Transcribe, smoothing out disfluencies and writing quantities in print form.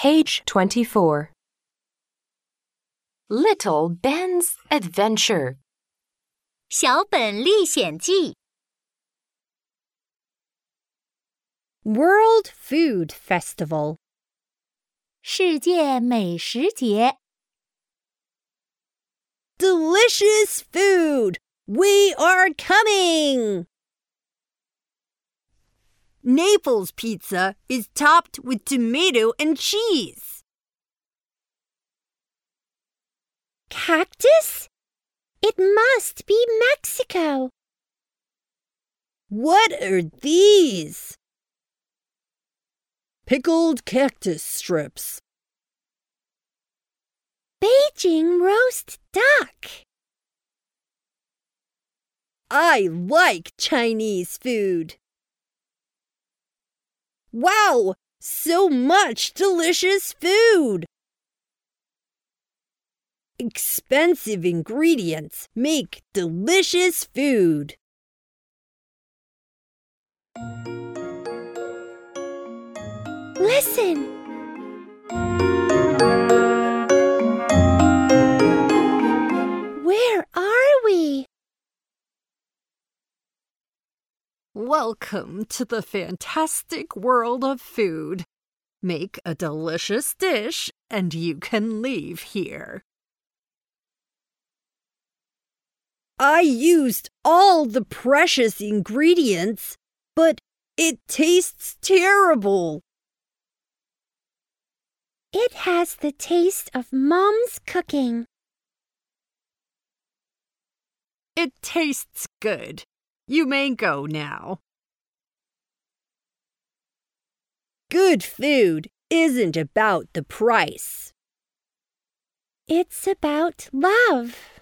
Page 24. Little Ben's Adventure. 小本历险记 World Food Festival. 世界美食节 Delicious food! We are coming! Naples pizza is topped with tomato and cheese. Cactus? It must be Mexico. What are these? Pickled cactus strips. Beijing roast duck. I like Chinese food. Wow, so much delicious food! Expensive ingredients make delicious food. Listen. Where are we? Welcome to the fantastic world of food. Make a delicious dish and you can leave here. I used all the precious ingredients, but it tastes terrible. It has the taste of Mom's cooking. It tastes good. You may go now. Good food isn't about the price. It's about love.